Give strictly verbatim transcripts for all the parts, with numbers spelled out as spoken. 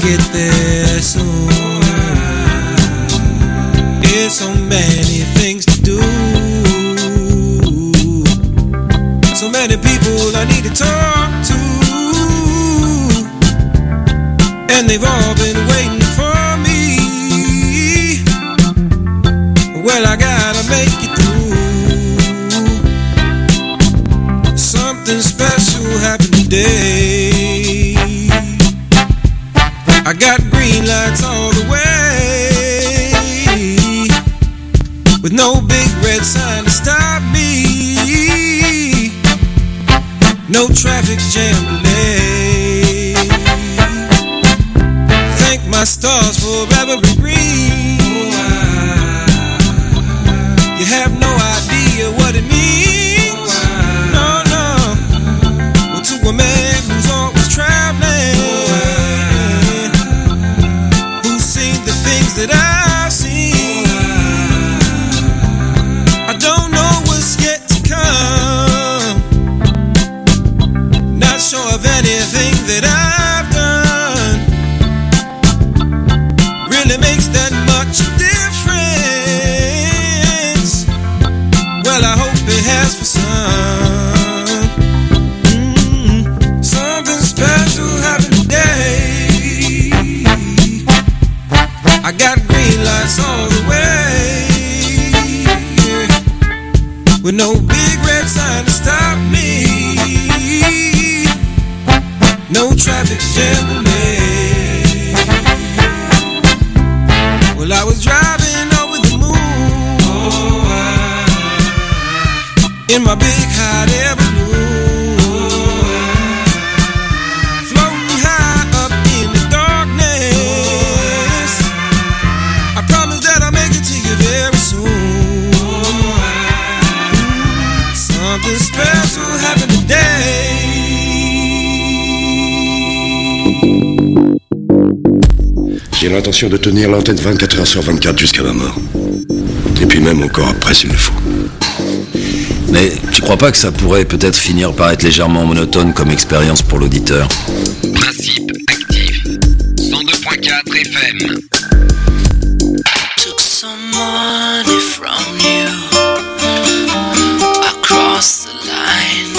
get there soon. There's so many things to do, so many people I need to talk to, and they've all been waiting for me. Well, I gotta make it through. Something special happened today. I got green lights all the way, with no big red sign to stop me, no traffic jam delay. Thank my stars for every green. You have no idea what it means. No, no. Well, to a man who's always traveling, who's seen the things that I've seen, I don't know what's yet to come. Not sure of anything that I've done really makes that much difference. Well, I hope it has for some. Mm-hmm. Something special happened today. I got green lights all the way, with no big red sign to stop me, no traffic jam delay. Well, I was driving over the moon, oh, I, in my big hot air balloon, oh, I, floating high up in the darkness. I promise that I'll make it to you very soon. Oh, I, something special happened today. J'ai l'intention de tenir l'antenne vingt-quatre heures sur vingt-quatre jusqu'à ma mort. Et puis même encore après s'il le faut. Mais tu crois pas que ça pourrait peut-être finir par être légèrement monotone comme expérience pour l'auditeur? Principe actif. cent deux point quatre F M. Took some money from you. I crossed the line.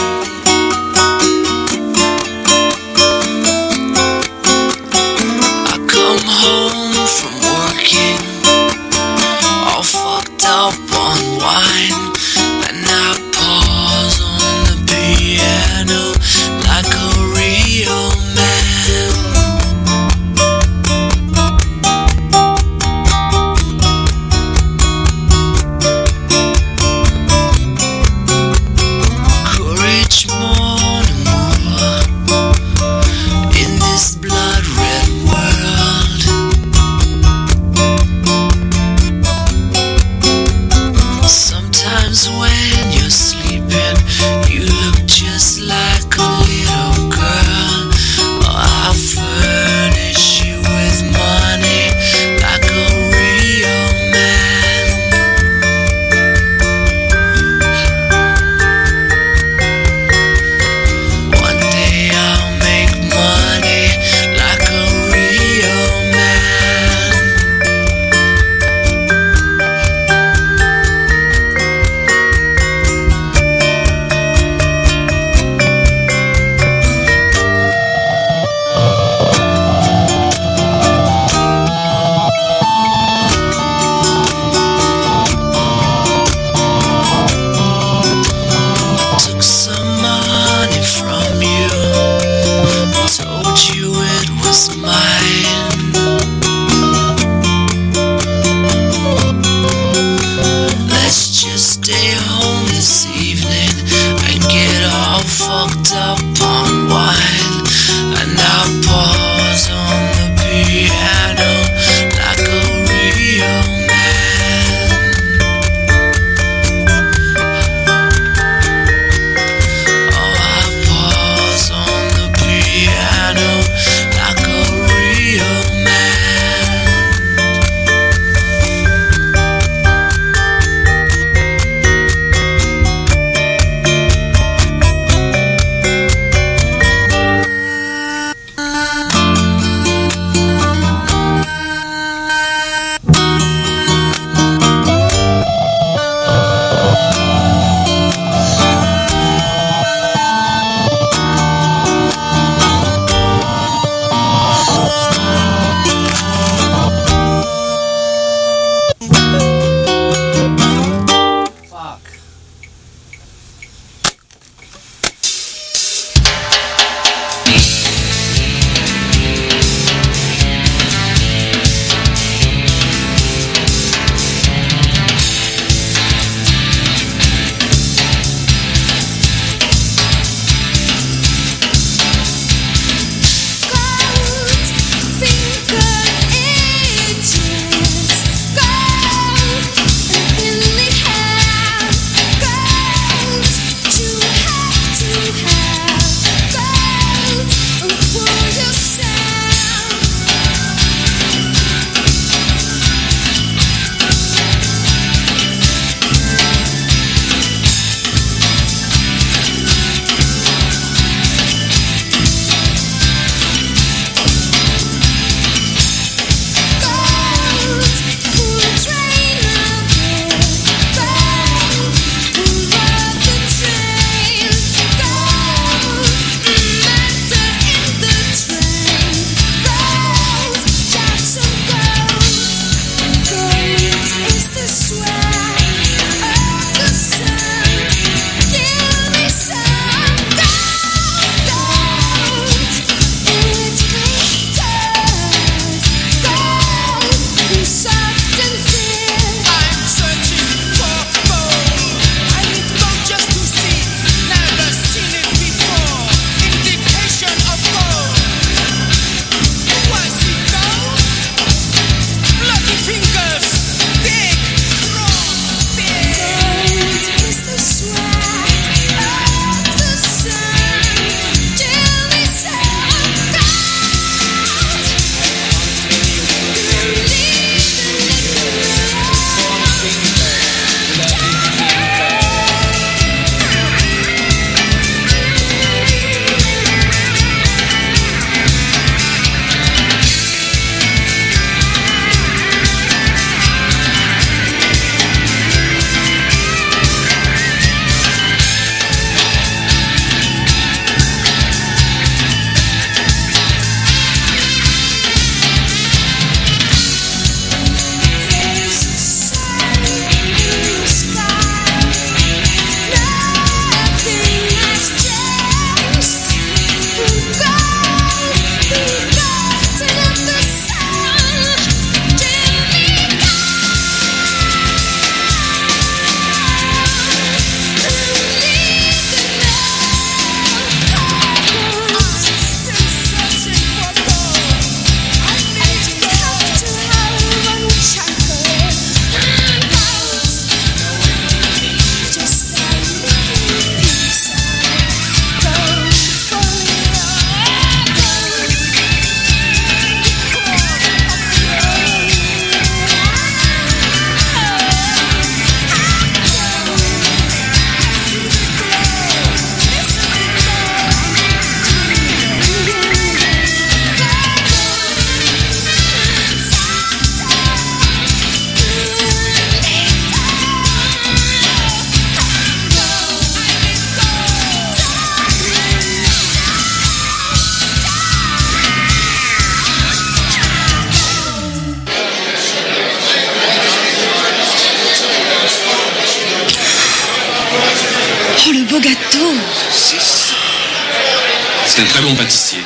I come home from working, all fucked up on wine, and I pause on the piano like a real man. Courage more and more in this blood-red world. Sometimes when you're sleeping, you look just like a little girl. Oh, I'll furnish you with money like a real man. One day I'll make money like a real man. Took some money from you, told you it was mine. Let's just stay home this evening and get all fucked up on wine, and I'll pause on the piano like a real man. Oh, I'll pause on the piano like a real man. beau gâteau. C'est un très bon pâtissier.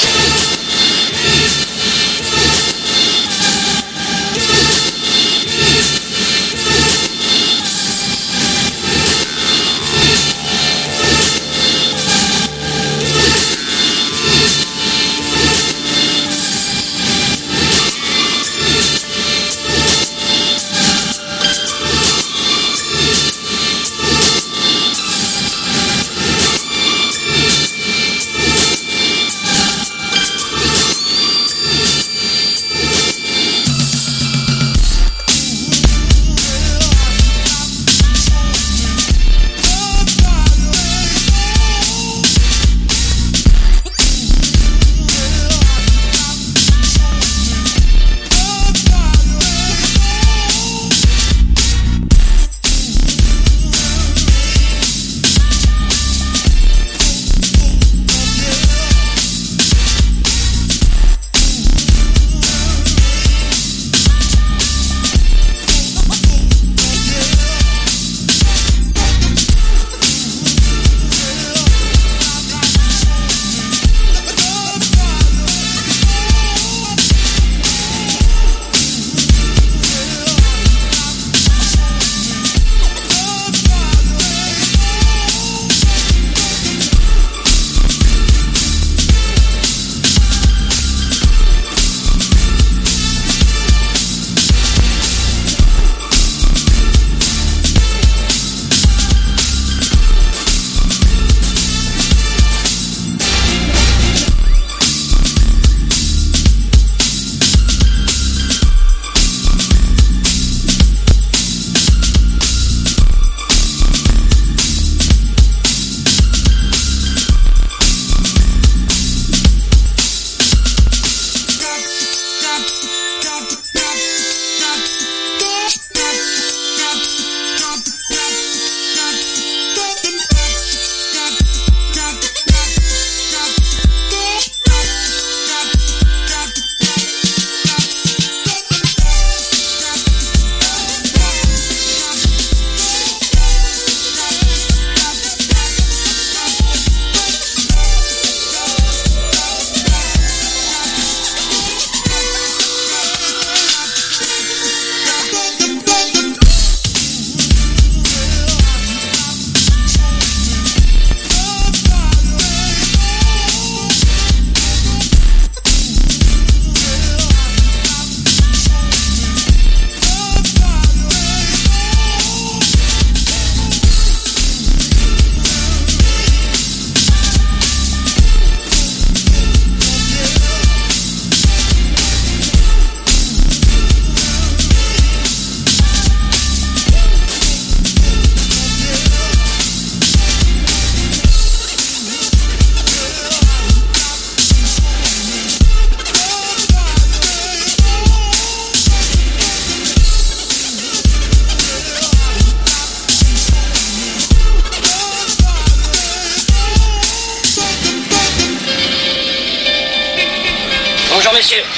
Monsieur,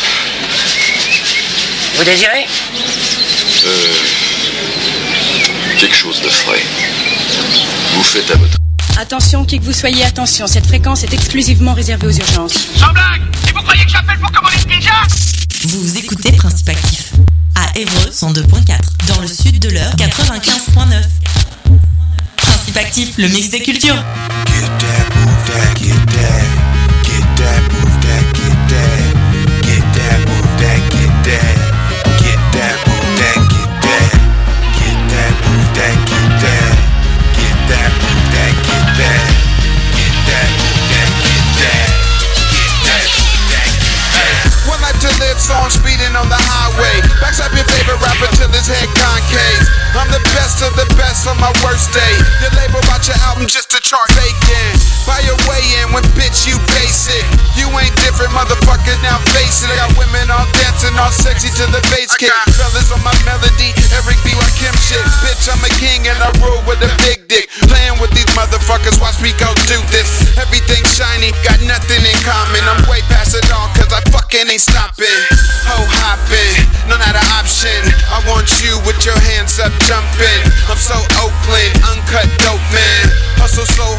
vous désirez? Euh... Quelque chose de frais. Vous faites à votre... Attention, qui que vous soyez, attention, cette fréquence est exclusivement réservée aux urgences. Sans blague! Et vous croyez que j'appelle pour commander une pizza? Vous écoutez Principe Actif à Évreux cent deux point quatre, dans le sud de l'heure quatre-vingt-quinze point neuf. Principe Actif, le mix des cultures. Get that, move that, get that. Get that, move that, get that. Get that, move that, get that. Get that, move that, get that. Get that, move that, get that. Get that, move that, get that. Get that, move that, get that. Get that, move that, get that. One life to live, so I'm speeding on the highway. Backs up your favorite rapper till his head concave. I'm the best of the best on my worst day. Your label bought your album just to chart bacon. Buy your way in when bitch you basic. You ain't different, motherfucker, now face it. I got women all dancing, all sexy to the bass kick. Fellas on my melody, Eric B. Rakim shit. Bitch, I'm a king and I rule with a big dick. Playing with these motherfuckers, watch me go do this. Everything shiny, got nothing in common. I'm way past it all, cause I fucking ain't stopping. Ho hopping, no not an option. I want you with your hands up jumping. I'm so Oakland, uncut dope man. Hustle so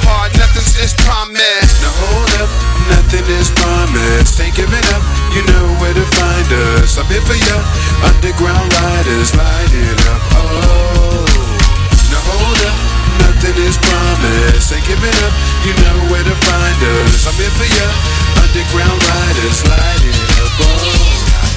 giving up, you know where to find us. I'm here for ya, underground riders, light it up. Oh, now hold up, nothing is promised. Ain't giving up, you know where to find us. I'm here for ya, underground riders, light it up. Oh.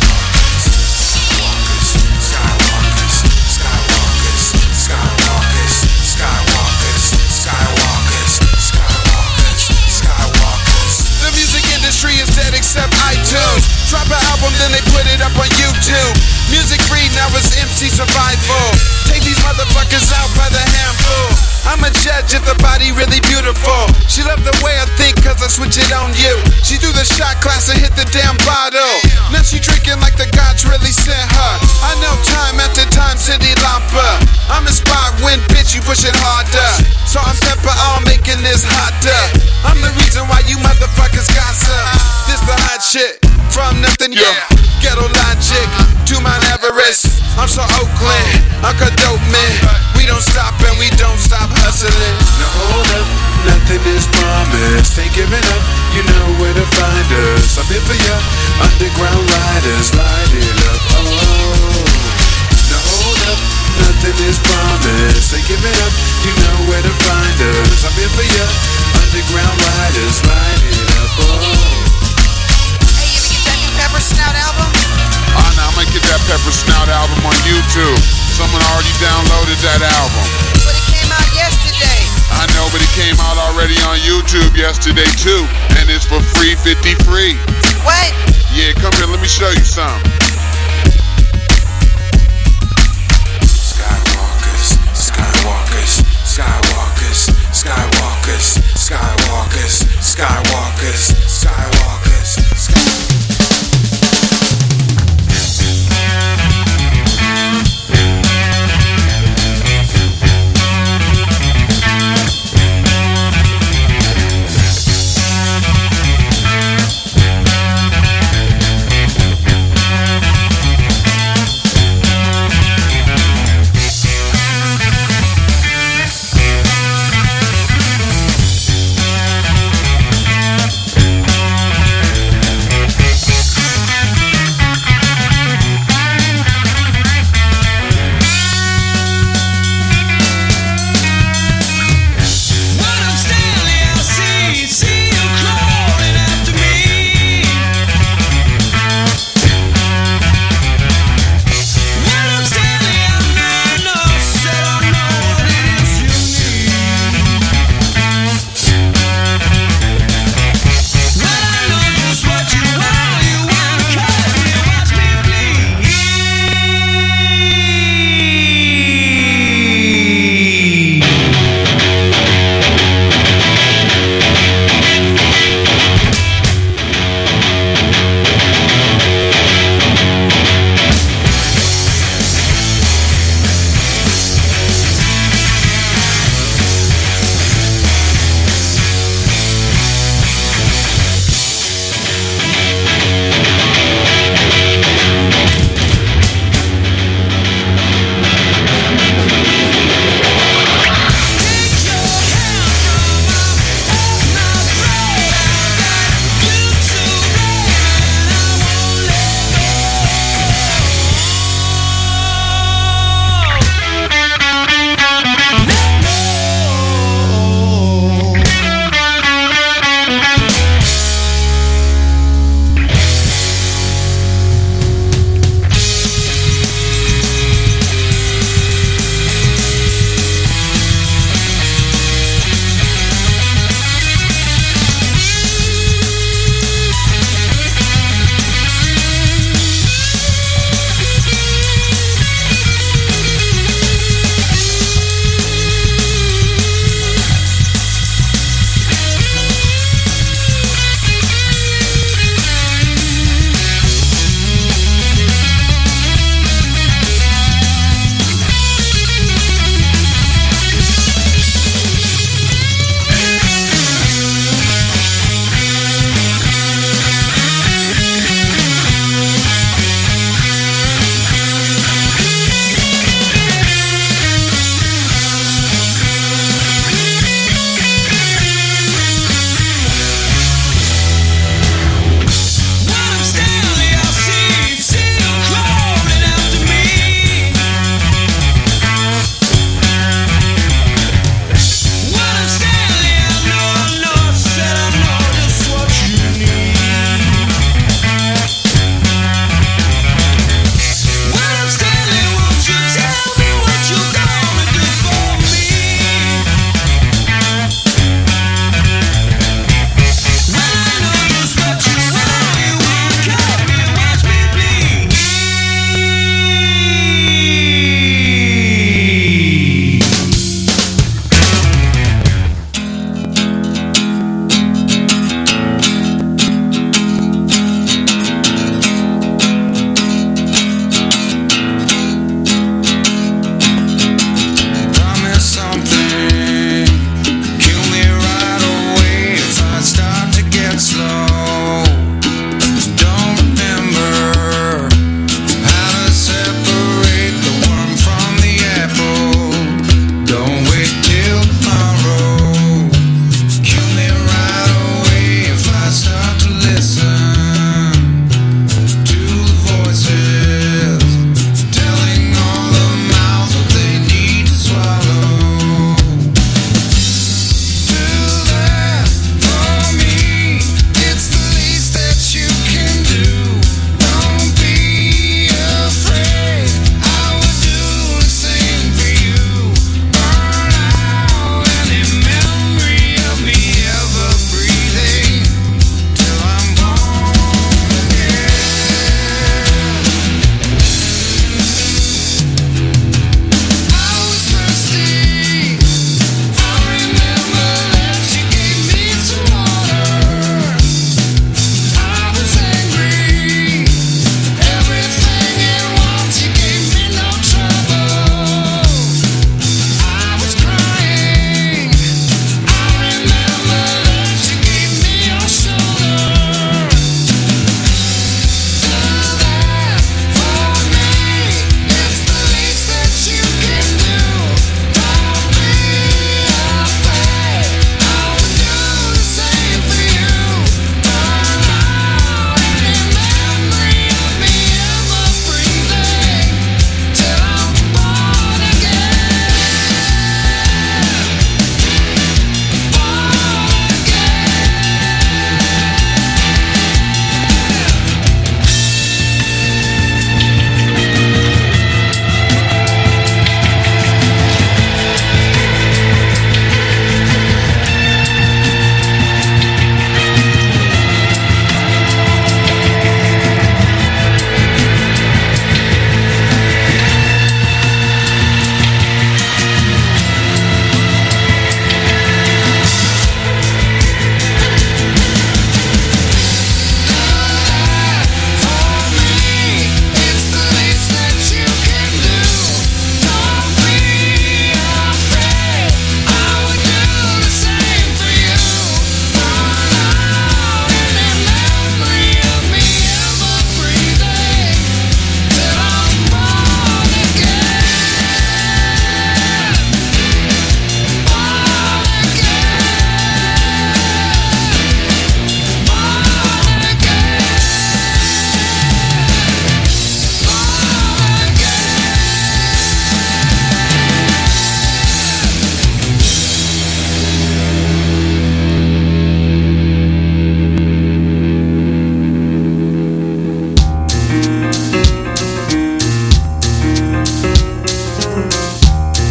Except iTunes. Drop an album, then they put it up on YouTube. Music free, now it's M C survival. Take these motherfuckers out by the handful. I'm a judge if the body really beautiful. She loved the way I think cause I switch it on you. She do the shot class and hit the damn bottle. Now she drinking like the gods really sent her. I know time after time, Cindy Lauper. I'm inspired when bitch you push it harder. So I'm pepper all making this hotter. I'm the reason why you motherfuckers gossip. This the hot shit from nothing, yeah. Ghetto logic to Mount Everest. I'm so Oakland, Uncle Dope Man. We don't stop and we don't stop hustling. Now hold up, nothing is promised. Ain't giving up, you know where to find us. I'm here for ya, underground riders, light it up. Oh, now hold up, nothing is promised. Ain't giving up, you know where to find us. I'm here for ya, underground riders, light it up. Oh. Pepper Snout album? Oh, no, I'm gonna get that Pepper Snout album on YouTube. Someone already downloaded that album. But it came out yesterday. I know, but it came out already on YouTube yesterday too. And it's for free, fifty free. What? Yeah, come here, let me show you some. Skywalkers, Skywalkers, Skywalkers, Skywalkers, Skywalkers, Skywalkers, Skywalkers, Skywalkers.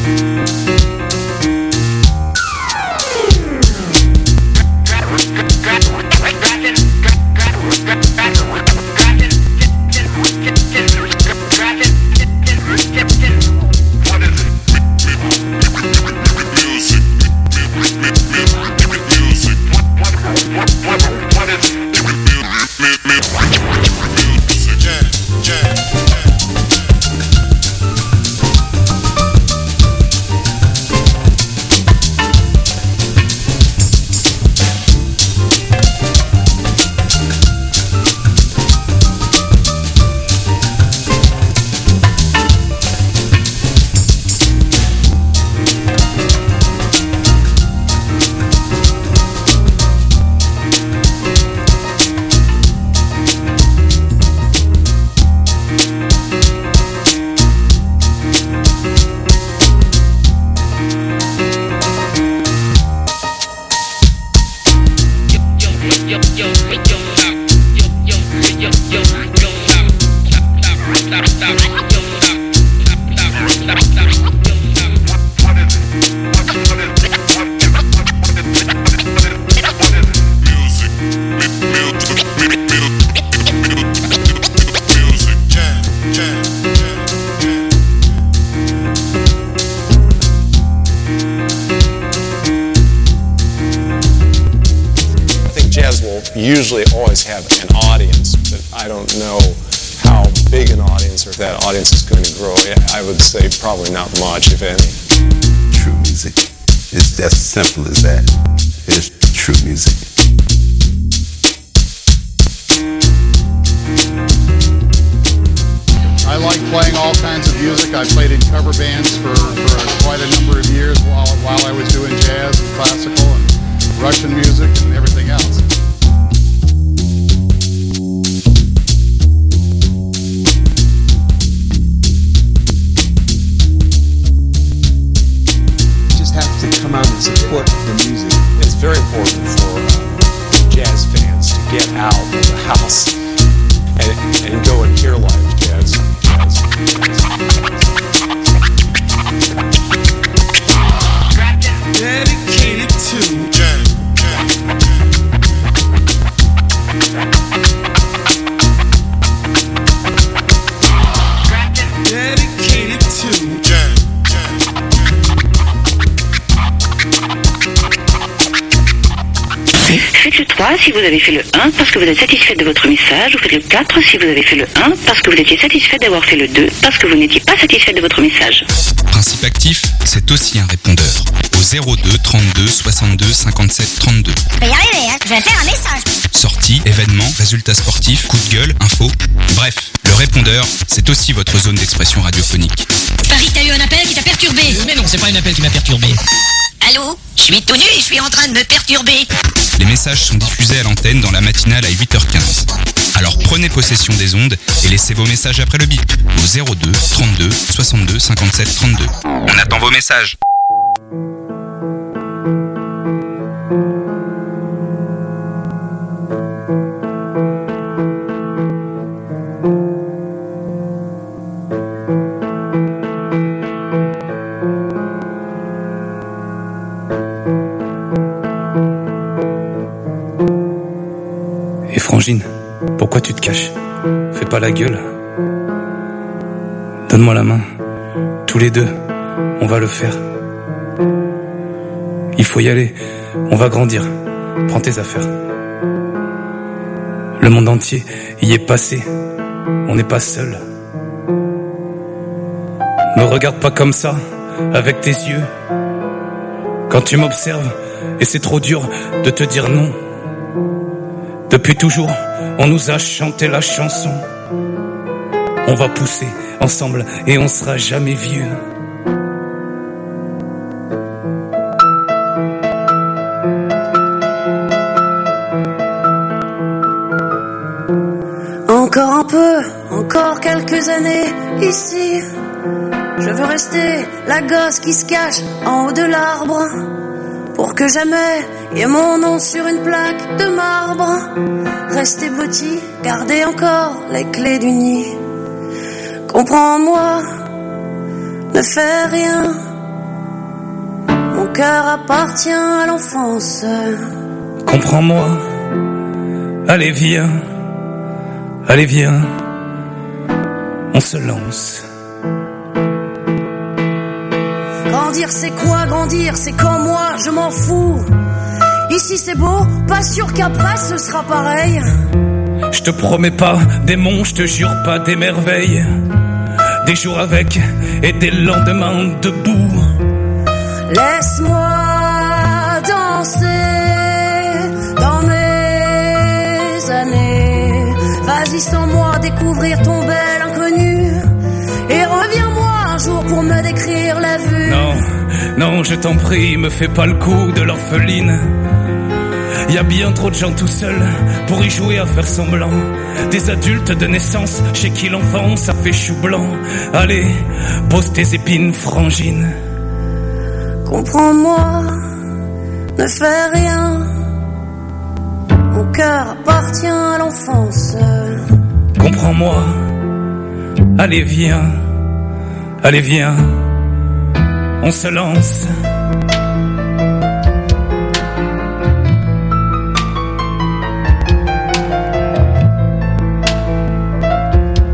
Usually always have an audience, but I don't know how big an audience or if that audience is going to grow. I would say probably not much, if any. True music. It's as simple as that. It's true music. I like playing all kinds of music. I played in cover bands for, for quite a number of years while, while I was doing jazz and classical and Russian music and everything else. Come out and support the music. It's very important for uh, jazz fans to get out of the house and, and go and hear live jazz. jazz, jazz. Dedicated to jazz. Dedicated to jazz. Faites le trois si vous avez fait le un parce que vous êtes satisfait de votre message, ou faites le quatre si vous avez fait le un parce que vous étiez satisfait d'avoir fait le deux parce que vous n'étiez pas satisfait de votre message. Principe actif, c'est aussi un répondeur. Au zéro deux trente-deux soixante-deux cinquante-sept trente-deux. Je vais y arriver, hein. Je vais faire un message. Sorties, événements, résultats sportifs, coups de gueule, infos. Bref, le répondeur, c'est aussi votre zone d'expression radiophonique. Paris, t'as eu un appel qui t'a perturbé. Mais non, c'est pas un appel qui m'a perturbé. Allô ? Je suis tout nu et je suis en train de me perturber. Les messages sont diffusés à l'antenne dans la matinale à huit heures quinze. Alors prenez possession des ondes et laissez vos messages après le bip au zéro deux trente-deux soixante-deux cinquante-sept trente-deux. On attend vos messages. Frangine, pourquoi tu te caches ? Fais pas la gueule. Donne-moi la main. Tous les deux, on va le faire. Il faut y aller. On va grandir. Prends tes affaires. Le monde entier y est passé. On n'est pas seul. Me regarde pas comme ça, avec tes yeux. Quand tu m'observes, et c'est trop dur de te dire non. Depuis toujours, on nous a chanté la chanson. On va pousser ensemble et on sera jamais vieux. Encore un peu, encore quelques années ici. Je veux rester la gosse qui se cache en haut de l'arbre. Pour que jamais y ait mon nom sur une plaque de marbre. Rester petit, garder encore les clés du nid. Comprends-moi, ne fais rien, cœur appartient à l'enfance. Comprends-moi, allez viens, allez viens, on se lance. Grandir c'est quoi, grandir c'est comme moi, je m'en fous. Ici c'est beau, pas sûr qu'après ce sera pareil. Je te promets pas des monts, je te jure pas des merveilles. Des jours avec et des lendemains debout. Laisse-moi danser dans mes années. Vas-y sans moi découvrir ton bel inconnu. Et reviens-moi un jour pour me décrire la vue. Non, non, je t'en prie, me fais pas le coup de l'orpheline. Y a bien trop de gens tout seuls pour y jouer à faire semblant. Des adultes de naissance chez qui l'enfant ça fait chou blanc. Allez, pose tes épines frangines. Comprends-moi, ne fais rien. Mon cœur appartient à l'enfance. Comprends-moi, allez viens, allez viens, on se lance.